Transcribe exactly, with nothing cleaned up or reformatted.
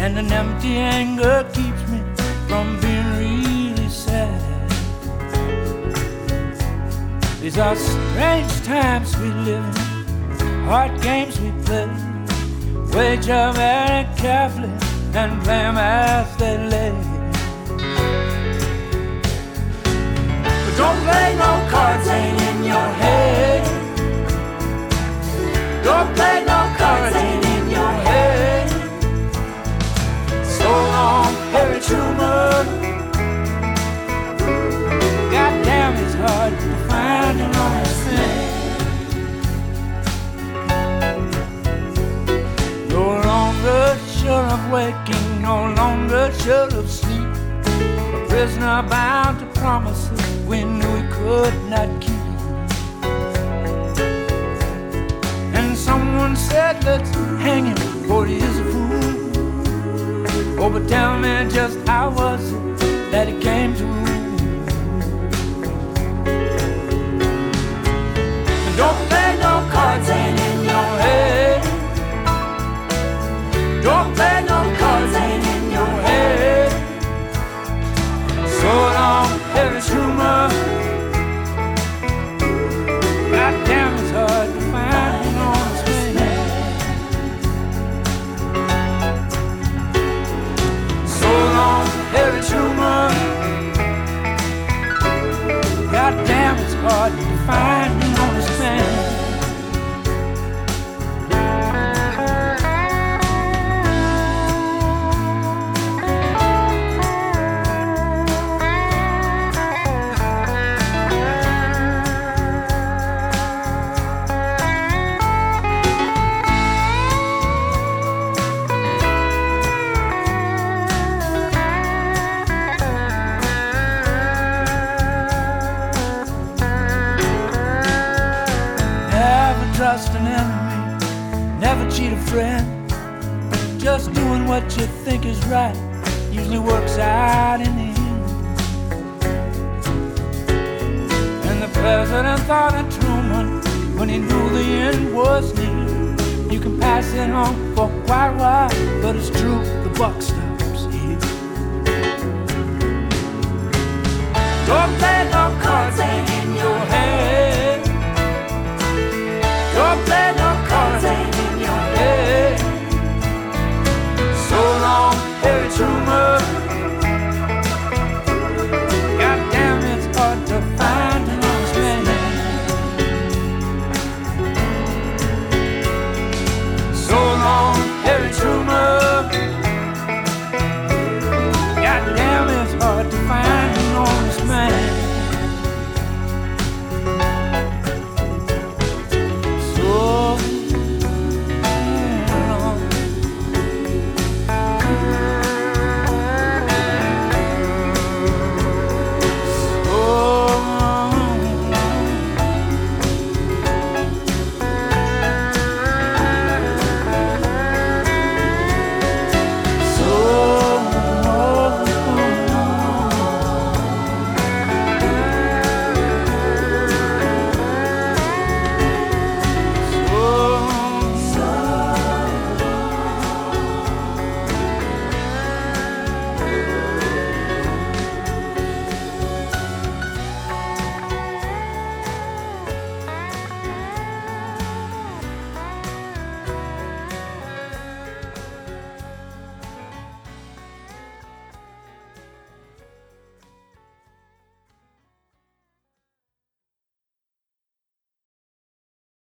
and an empty anger keeps me from being really sad. These are strange times we live in, hard games we play, wager very carefully and play them as they lay. But don't play no cards ain't in your head. Don't play no cards ain't in your head. So long, Harry Truman. Goddamn, it's hard to find an honest man. No longer sure of waking, no longer sure of sleep. A prisoner bound to promises we knew we could not keep. And someone said, let's hang him, for he is a fool. Oh, but tell me just how was it that he came to rule? And don't play no cards ain't in your head. Don't play no cards ain't in your head. So long, Harry Truman. Goddamn, it's hard to find an honest man. So long, Harry Truman. Goddamn, it's hard to find an honest man. Trust an enemy, never cheat a friend. Just doing what you think is right usually works out in the end. And the president thought of Truman when he knew the end was near. You can pass it on for quite a while, but it's true, the buck stops here. Don't play